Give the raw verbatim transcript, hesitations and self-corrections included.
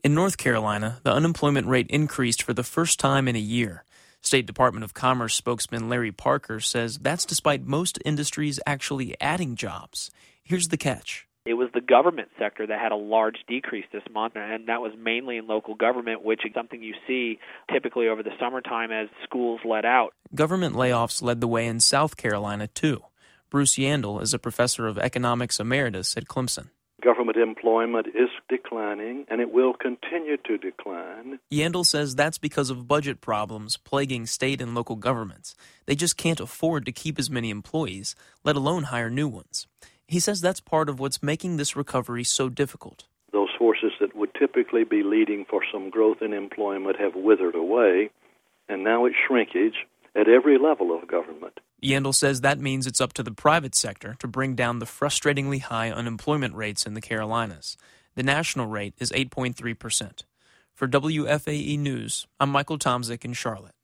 In North Carolina, the unemployment rate increased for the first time in a year. State Department of Commerce spokesman Larry Parker says that's despite most industries actually adding jobs. Here's the catch. It was the government sector that had a large decrease this month, and that was mainly in local government, which is something you see typically over the summertime as schools let out. Government layoffs led the way in South Carolina, too. Bruce Yandel is a professor of economics emeritus at Clemson. Government employment is declining, and it will continue to decline. Yandel says that's because of budget problems plaguing state and local governments. They just can't afford to keep as many employees, let alone hire new ones. He says that's part of what's making this recovery so difficult. Those forces that would typically be leading for some growth in employment have withered away, and now it's shrinkage at every level of government. Yandel says that means it's up to the private sector to bring down the frustratingly high unemployment rates in the Carolinas. The national rate is eight point three percent. For W F A E News, I'm Michael Tomzik in Charlotte.